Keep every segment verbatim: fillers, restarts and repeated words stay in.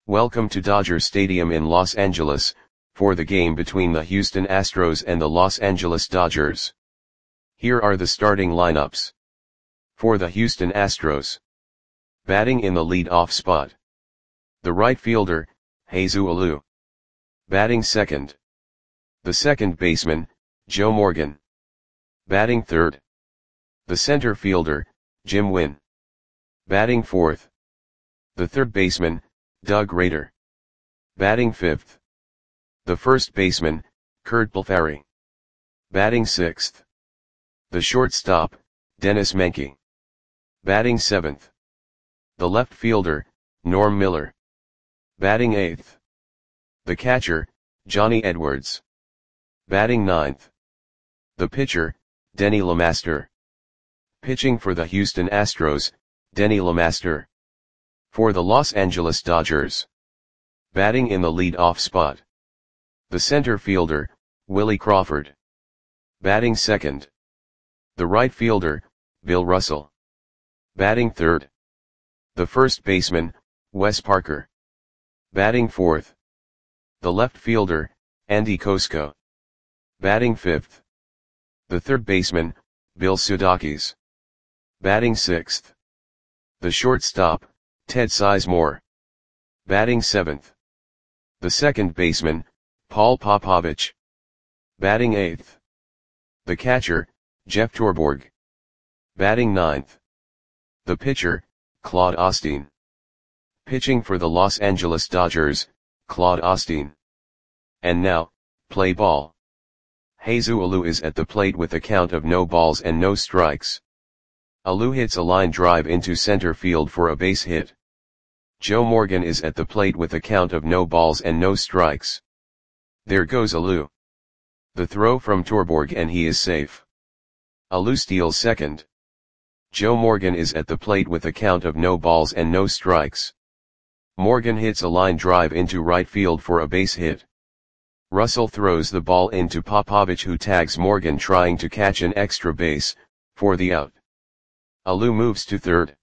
Welcome to Dodger Stadium in Los Angeles, for the game between the Houston Astros and the Los Angeles Dodgers. Here are the starting lineups. For the Houston Astros. Batting in the lead-off spot. The right fielder, Jesus Alou. Batting second. The second baseman, Joe Morgan. Batting third. The center fielder, Jim Wynn. Batting fourth. The third baseman, Doug Rader. Batting fifth. The first baseman, Curt Blefary. Batting sixth. The shortstop, Dennis Menke. Batting seventh. The left fielder, Norm Miller. Batting eighth. The catcher, Johnny Edwards. Batting ninth. The pitcher, Denny LeMaster. Pitching for the Houston Astros, Denny LeMaster. For the Los Angeles Dodgers. Batting in the lead-off spot. The center fielder, Willie Crawford. Batting second. The right fielder, Bill Russell. Batting third. The first baseman, Wes Parker. Batting fourth. The left fielder, Andy Kosko. Batting fifth. The third baseman, Bill Sudakis. Batting sixth. The shortstop, Ted Sizemore. Batting seventh. The second baseman, Paul Popovich. Batting eighth. The catcher, Jeff Torborg. Batting ninth. The pitcher, Claude Osteen. Pitching for the Los Angeles Dodgers, Claude Osteen. And now, play ball. Jesus Alou is at the plate with a count of no balls and no strikes. Alou hits a line drive into center field for a base hit. Joe Morgan is at the plate with a count of no balls and no strikes. There goes Alou. The throw from Torborg and he is safe. Alou steals second. Joe Morgan is at the plate with a count of no balls and no strikes. Morgan hits a line drive into right field for a base hit. Russell throws the ball into Popovich, who tags Morgan trying to catch an extra base, for the out. Alou moves to third.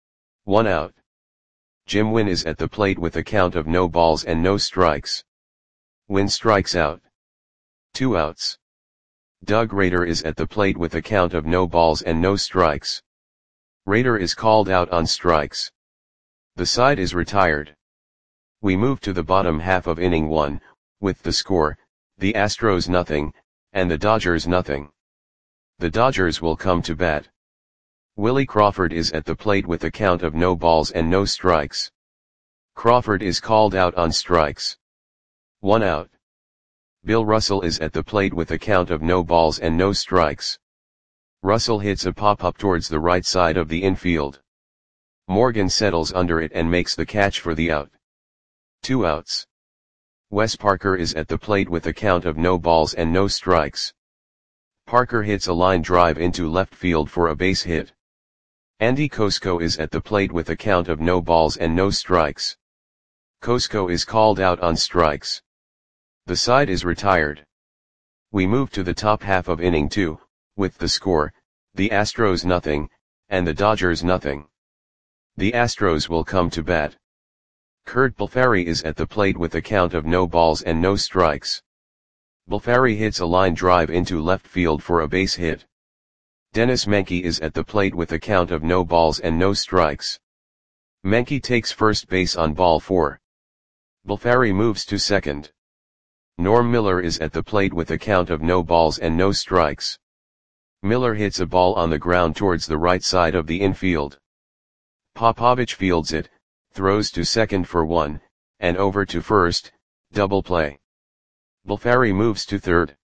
One out. Jim Wynn is at the plate with a count of no balls and no strikes. Wynn strikes out. Two outs. Doug Rader is at the plate with a count of no balls and no strikes. Rader is called out on strikes. The side is retired. We move to the bottom half of inning one, with the score, the Astros nothing, and the Dodgers nothing. The Dodgers will come to bat. Willie Crawford is at the plate with a count of no balls and no strikes. Crawford is called out on strikes. One out. Bill Russell is at the plate with a count of no balls and no strikes. Russell hits a pop-up towards the right side of the infield. Morgan settles under it and makes the catch for the out. Two outs. Wes Parker is at the plate with a count of no balls and no strikes. Parker hits a line drive into left field for a base hit. Andy Kosko is at the plate with a count of no balls and no strikes. Kosko is called out on strikes. The side is retired. We move to the top half of inning two, with the score, the Astros nothing, and the Dodgers nothing. The Astros will come to bat. Curt Blefary is at the plate with a count of no balls and no strikes. Blefary hits a line drive into left field for a base hit. Dennis Menke is at the plate with a count of no balls and no strikes. Menke takes first base on ball four. Blefary moves to second. Norm Miller is at the plate with a count of no balls and no strikes. Miller hits a ball on the ground towards the right side of the infield. Popovich fields it, throws to second for one, and over to first, double play. Blefary moves to third.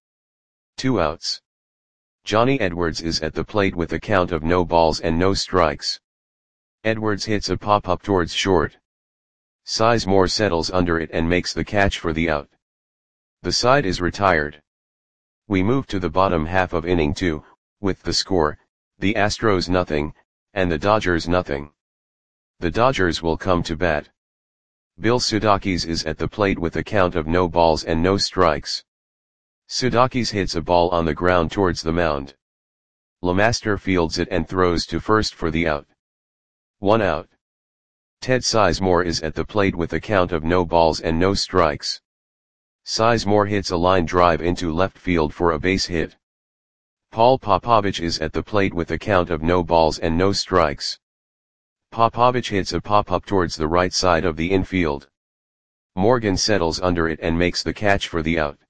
Two outs. Johnny Edwards is at the plate with a count of no balls and no strikes. Edwards hits a pop-up towards short. Sizemore settles under it and makes the catch for the out. The side is retired. We move to the bottom half of inning two, with the score, the Astros nothing, and the Dodgers nothing. The Dodgers will come to bat. Bill Sudakis is at the plate with a count of no balls and no strikes. Sudakis hits a ball on the ground towards the mound. LeMaster fields it and throws to first for the out. One out. Ted Sizemore is at the plate with a count of no balls and no strikes. Sizemore hits a line drive into left field for a base hit. Paul Popovich is at the plate with a count of no balls and no strikes. Popovich hits a pop-up towards the right side of the infield. Morgan settles under it and makes the catch for the out.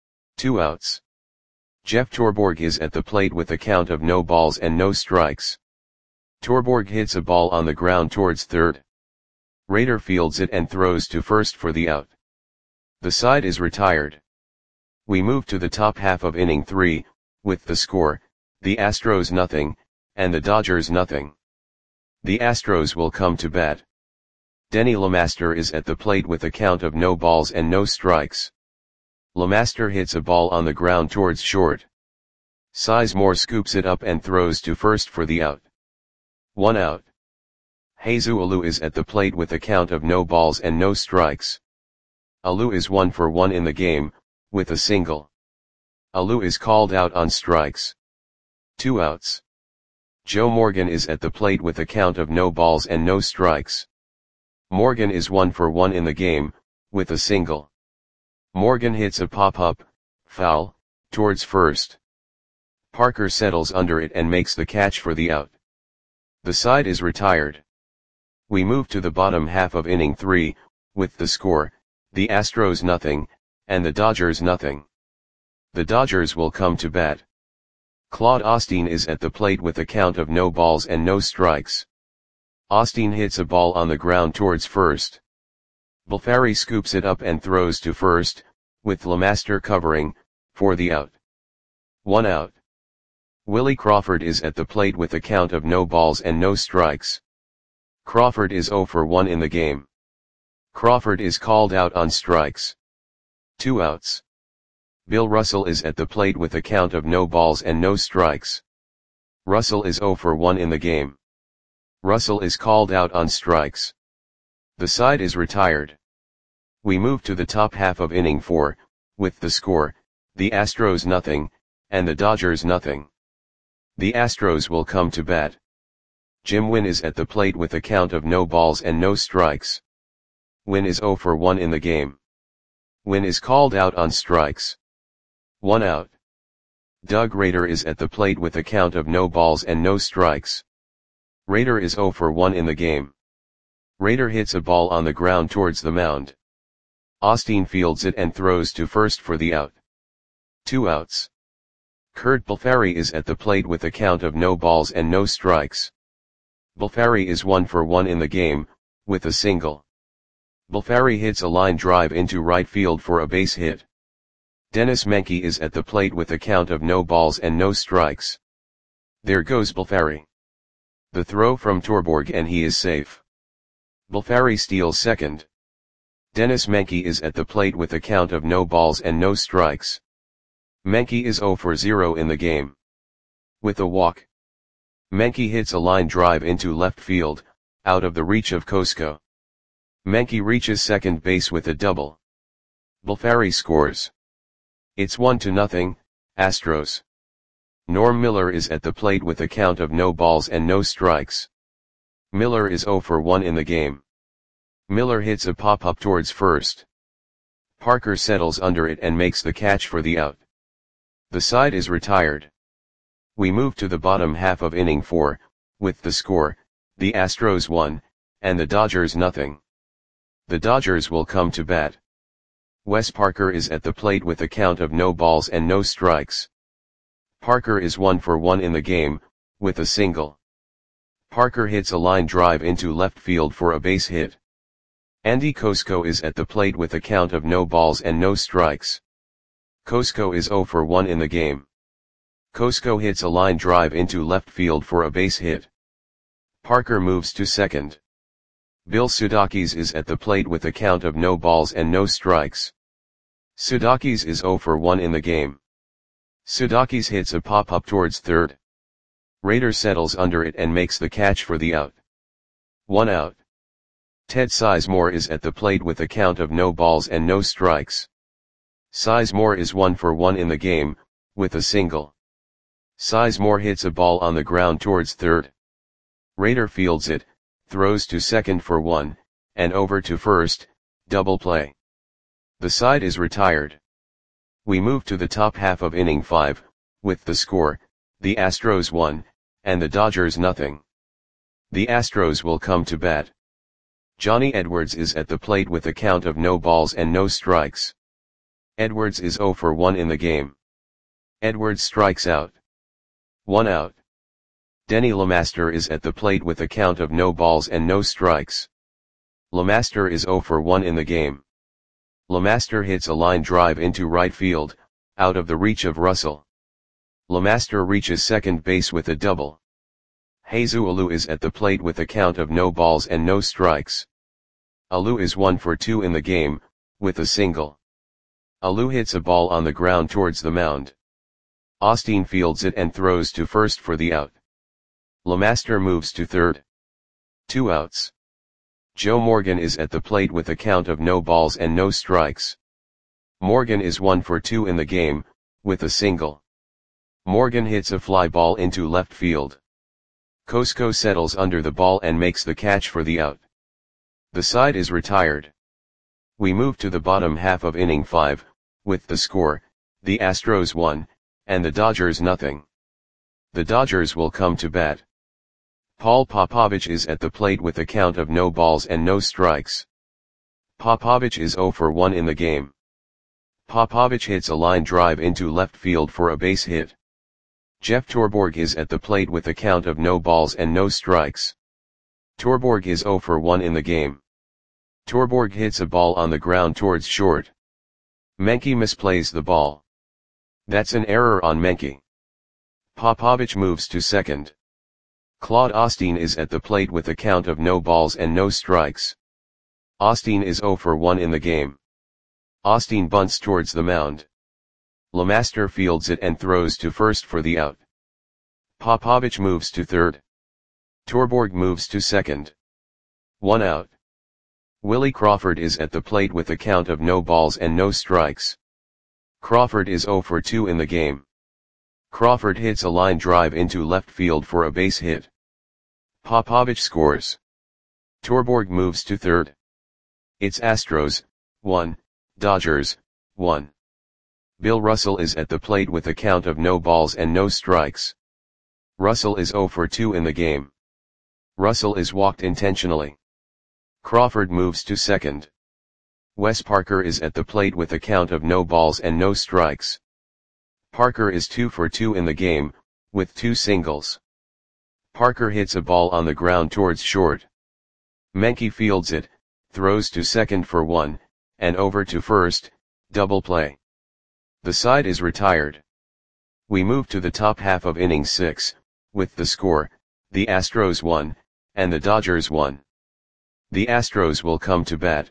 Two outs. Jeff Torborg is at the plate with a count of no balls and no strikes. Torborg hits a ball on the ground towards third. Rader fields it and throws to first for the out. The side is retired. We move to the top half of inning three, with the score, the Astros nothing, and the Dodgers nothing. The Astros will come to bat. Denny LeMaster is at the plate with a count of no balls and no strikes. LeMaster hits a ball on the ground towards short. Sizemore scoops it up and throws to first for the out. One out. Jesus Alou is at the plate with a count of no balls and no strikes. Alou is one for one in the game, with a single. Alou is called out on strikes. Two outs. Joe Morgan is at the plate with a count of no balls and no strikes. Morgan is one for one in the game, with a single. Morgan hits a pop-up, foul, towards first. Parker settles under it and makes the catch for the out. The side is retired. We move to the bottom half of inning three, with the score, the Astros nothing, and the Dodgers nothing. The Dodgers will come to bat. Claude Osteen is at the plate with a count of no balls and no strikes. Osteen hits a ball on the ground towards first. Bulfari scoops it up and throws to first, with LeMaster covering, for the out. One out. Willie Crawford is at the plate with a count of no balls and no strikes. Crawford is zero for one in the game. Crawford is called out on strikes. Two outs. Bill Russell is at the plate with a count of no balls and no strikes. Russell is zero for one in the game. Russell is called out on strikes. The side is retired. We move to the top half of inning four, with the score, the Astros nothing, and the Dodgers nothing. The Astros will come to bat. Jim Wynn is at the plate with a count of no balls and no strikes. Wynn is zero for one in the game. Wynn is called out on strikes. One out. Doug Rader is at the plate with a count of no balls and no strikes. Rader is zero for one in the game. Rader hits a ball on the ground towards the mound. Osteen fields it and throws to first for the out. Two outs. Kurt Bulfari is at the plate with a count of no balls and no strikes. Bulfari is one for one in the game, with a single. Bulfari hits a line drive into right field for a base hit. Dennis Menke is at the plate with a count of no balls and no strikes. There goes Bulfari. The throw from Torborg and he is safe. Bulfari steals second. Dennis Menke is at the plate with a count of no balls and no strikes. Menke is zero for zero in the game. With a walk. Menke hits a line drive into left field, out of the reach of Kosko. Menke reaches second base with a double. Bulfari scores. It's one to nothing, Astros. Norm Miller is at the plate with a count of no balls and no strikes. Miller is zero for one in the game. Miller hits a pop-up towards first. Parker settles under it and makes the catch for the out. The side is retired. We move to the bottom half of inning four, with the score, the Astros one, and the Dodgers nothing. The Dodgers will come to bat. Wes Parker is at the plate with a count of no balls and no strikes. Parker is one for one in the game, with a single. Parker hits a line drive into left field for a base hit. Andy Kosko is at the plate with a count of no balls and no strikes. Kosko is zero for one in the game. Kosko hits a line drive into left field for a base hit. Parker moves to second. Bill Sudakis is at the plate with a count of no balls and no strikes. Sudakis is zero for one in the game. Sudakis hits a pop-up towards third. Rader settles under it and makes the catch for the out. One out. Ted Sizemore is at the plate with a count of no balls and no strikes. Sizemore is one for one in the game, with a single. Sizemore hits a ball on the ground towards third. Rader fields it, throws to second for one, and over to first, double play. The side is retired. We move to the top half of inning five, with the score, the Astros one, and the Dodgers nothing. The Astros will come to bat. Johnny Edwards is at the plate with a count of no balls and no strikes. Edwards is oh for one in the game. Edwards strikes out. One out. Denny LeMaster is at the plate with a count of no balls and no strikes. LeMaster is oh for one in the game. LeMaster hits a line drive into right field, out of the reach of Russell. LeMaster reaches second base with a double. Jesus Alou is at the plate with a count of no balls and no strikes. Alou is one for two in the game, with a single. Alou hits a ball on the ground towards the mound. Osteen fields it and throws to first for the out. LeMaster moves to third. Two outs. Joe Morgan is at the plate with a count of no balls and no strikes. Morgan is one for two in the game, with a single. Morgan hits a fly ball into left field. Cosco settles under the ball and makes the catch for the out. The side is retired. We move to the bottom half of inning five, with the score, the Astros one, and the Dodgers nothing. The Dodgers will come to bat. Paul Popovich is at the plate with a count of no balls and no strikes. Popovich is oh for one in the game. Popovich hits a line drive into left field for a base hit. Jeff Torborg is at the plate with a count of no balls and no strikes. Torborg is oh for one in the game. Torborg hits a ball on the ground towards short. Menke misplays the ball. That's an error on Menke. Popovich moves to second. Claude Osteen is at the plate with a count of no balls and no strikes. Osteen is oh for one in the game. Osteen bunts towards the mound. LeMaster fields it and throws to first for the out. Popovich moves to third. Torborg moves to second. One out. Willie Crawford is at the plate with a count of no balls and no strikes. Crawford is oh for two in the game. Crawford hits a line drive into left field for a base hit. Popovich scores. Torborg moves to third. It's Astros, one, Dodgers, one. Bill Russell is at the plate with a count of no balls and no strikes. Russell is oh for two in the game. Russell is walked intentionally. Crawford moves to second. Wes Parker is at the plate with a count of no balls and no strikes. Parker is two for two in the game, with two singles. Parker hits a ball on the ground towards short. Menke fields it, throws to second for one, and over to first, double play. The side is retired. We move to the top half of inning six, with the score, the Astros one, and the Dodgers one. The Astros will come to bat.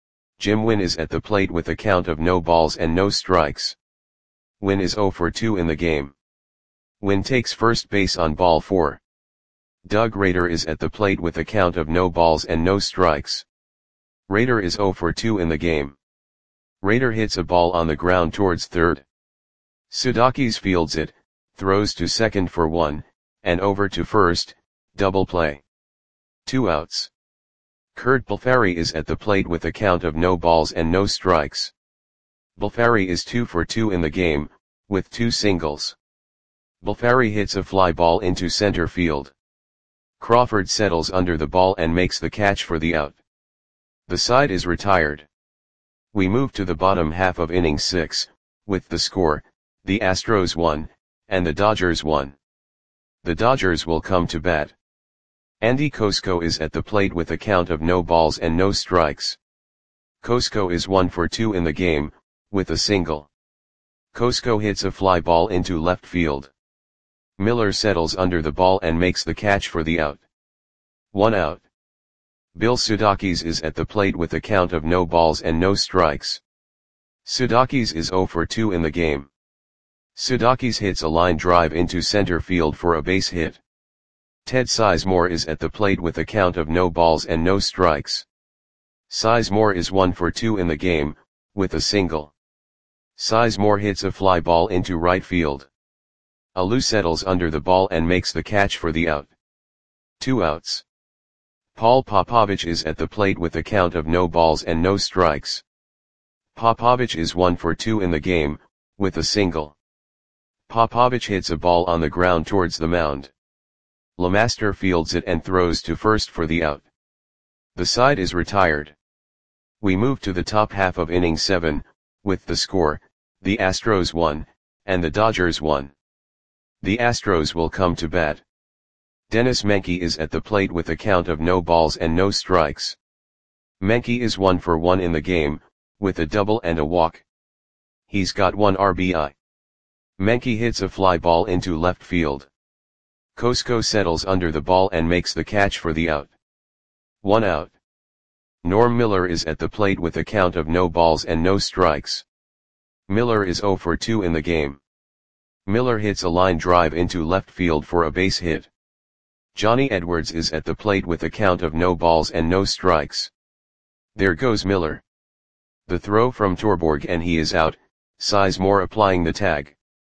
Jim Wynn is at the plate with a count of no balls and no strikes. Wynn is oh for two in the game. Wynn takes first base on ball four. Doug Rader is at the plate with a count of no balls and no strikes. Rader is oh for two in the game. Rader hits a ball on the ground towards third. Sudakis fields it, throws to second for one, and over to first, double play. Two outs. Kurt Balfari is at the plate with a count of no balls and no strikes. Balfari is two for two in the game, with two singles. Balfari hits a fly ball into center field. Crawford settles under the ball and makes the catch for the out. The side is retired. We move to the bottom half of inning six, with the score, the Astros one, and the Dodgers one. The Dodgers will come to bat. Andy Cosco is at the plate with a count of no balls and no strikes. Cosco is one for two in the game, with a single. Cosco hits a fly ball into left field. Miller settles under the ball and makes the catch for the out. One out. Bill Sudakis is at the plate with a count of no balls and no strikes. Sudakis is oh for two in the game. Sudakis hits a line drive into center field for a base hit. Ted Sizemore is at the plate with a count of no balls and no strikes. Sizemore is one for two in the game, with a single. Sizemore hits a fly ball into right field. Alou settles under the ball and makes the catch for the out. Two outs. Paul Popovich is at the plate with a count of no balls and no strikes. Popovich is one for two in the game, with a single. Popovich hits a ball on the ground towards the mound. LeMaster fields it and throws to first for the out. The side is retired. We move to the top half of inning seven, with the score, the Astros won, and the Dodgers won. The Astros will come to bat. Dennis Menke is at the plate with a count of no balls and no strikes. Menke is one for one in the game, with a double and a walk. He's got one R B I. Menke hits a fly ball into left field. Cosco settles under the ball and makes the catch for the out. One out. Norm Miller is at the plate with a count of no balls and no strikes. Miller is zero for two in the game. Miller hits a line drive into left field for a base hit. Johnny Edwards is at the plate with a count of no balls and no strikes. There goes Miller. The throw from Torborg and he is out, Sizemore applying the tag.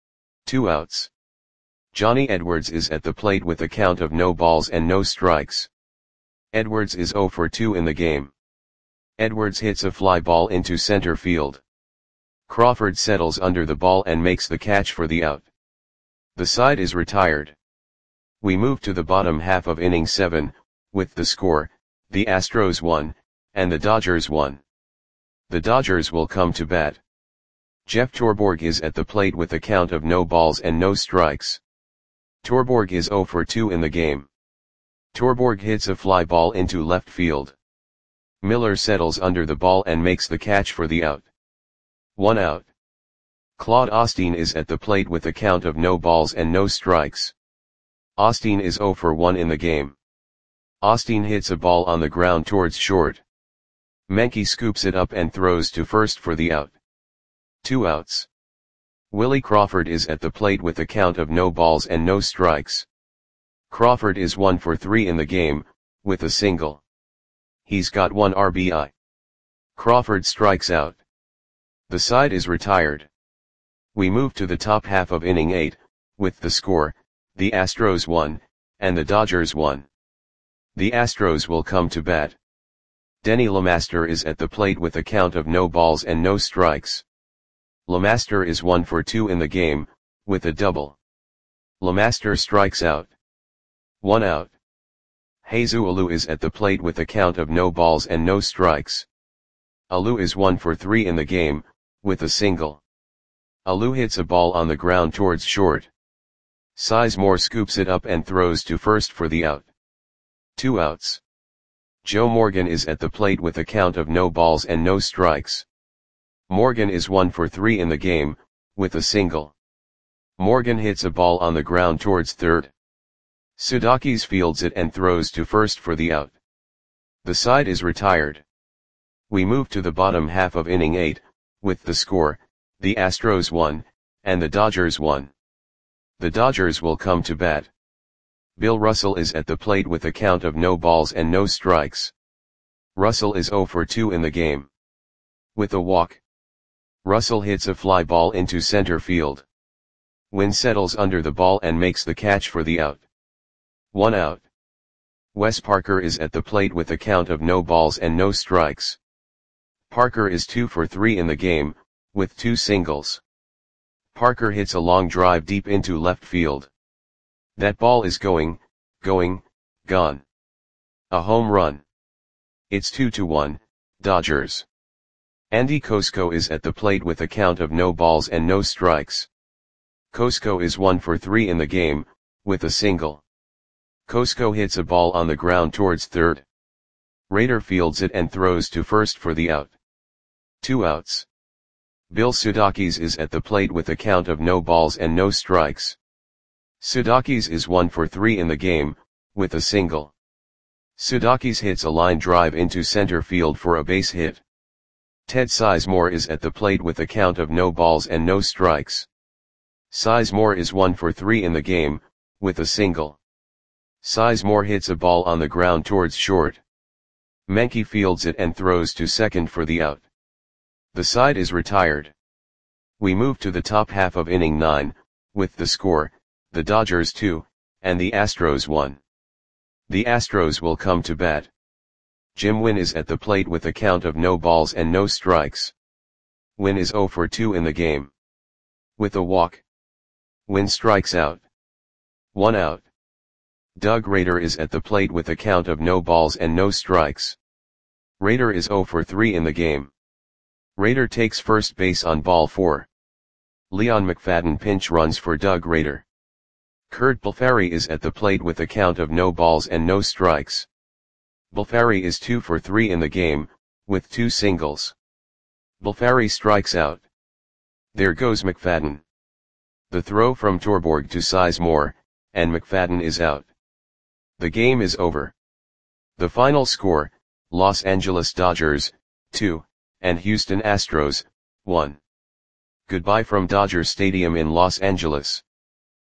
Two outs. Johnny Edwards is at the plate with a count of no balls and no strikes. Edwards is zero for two in the game. Edwards hits a fly ball into center field. Crawford settles under the ball and makes the catch for the out. The side is retired. We move to the bottom half of inning seven, with the score, the Astros won, and the Dodgers won. The Dodgers will come to bat. Jeff Torborg is at the plate with a count of no balls and no strikes. Torborg is zero for two in the game. Torborg hits a fly ball into left field. Miller settles under the ball and makes the catch for the out. One out. Claude Osteen is at the plate with a count of no balls and no strikes. Osteen is zero for one in the game. Osteen hits a ball on the ground towards short. Menke scoops it up and throws to first for the out. Two outs. Willie Crawford is at the plate with a count of no balls and no strikes. Crawford is one for three in the game, with a single. He's got one R B I. Crawford strikes out. The side is retired. We move to the top half of inning eight, with the score, the Astros won, and the Dodgers won. The Astros will come to bat. Denny LeMaster is at the plate with a count of no balls and no strikes. LeMaster is one for two in the game, with a double. LeMaster strikes out. One out. Jesus Alou is at the plate with a count of no balls and no strikes. Alou is one for three in the game, with a single. Alou hits a ball on the ground towards short. Sizemore scoops it up and throws to first for the out. Two outs. Joe Morgan is at the plate with a count of no balls and no strikes. Morgan is one for three in the game, with a single. Morgan hits a ball on the ground towards third. Sudakis fields it and throws to first for the out. The side is retired. We move to the bottom half of inning eight, with the score, the Astros won, and the Dodgers won. The Dodgers will come to bat. Bill Russell is at the plate with a count of no balls and no strikes. Russell is zero for two in the game. With a walk. Russell hits a fly ball into center field. Wynn settles under the ball and makes the catch for the out. One out. Wes Parker is at the plate with a count of no balls and no strikes. Parker is two for three in the game, with two singles. Parker hits a long drive deep into left field. That ball is going, going, gone. A home run. It's two to one, Dodgers. Andy Cosco is at the plate with a count of no balls and no strikes. Cosco is one for three in the game, with a single. Cosco hits a ball on the ground towards third. Rader fields it and throws to first for the out. Two outs. Bill Sudakis is at the plate with a count of no balls and no strikes. Sudakis is one for three in the game, with a single. Sudakis hits a line drive into center field for a base hit. Ted Sizemore is at the plate with a count of no balls and no strikes. Sizemore is one for three in the game, with a single. Sizemore hits a ball on the ground towards short. Menke fields it and throws to second for the out. The side is retired. We move to the top half of inning nine, with the score, the Dodgers two, and the Astros one. The Astros will come to bat. Jim Wynn is at the plate with a count of no balls and no strikes. Wynn is zero for two in the game. With a walk, Wynn strikes out. One out. Doug Rader is at the plate with a count of no balls and no strikes. Rader is zero for three in the game. Rader takes first base on ball four. Leon McFadden pinch runs for Doug Rader. Curt Balfari is at the plate with a count of no balls and no strikes. Balfari is two for three in the game, with two singles. Balfari strikes out. There goes McFadden. The throw from Torborg to Sizemore, and McFadden is out. The game is over. The final score, Los Angeles Dodgers, two, and Houston Astros, one. Goodbye from Dodger Stadium in Los Angeles.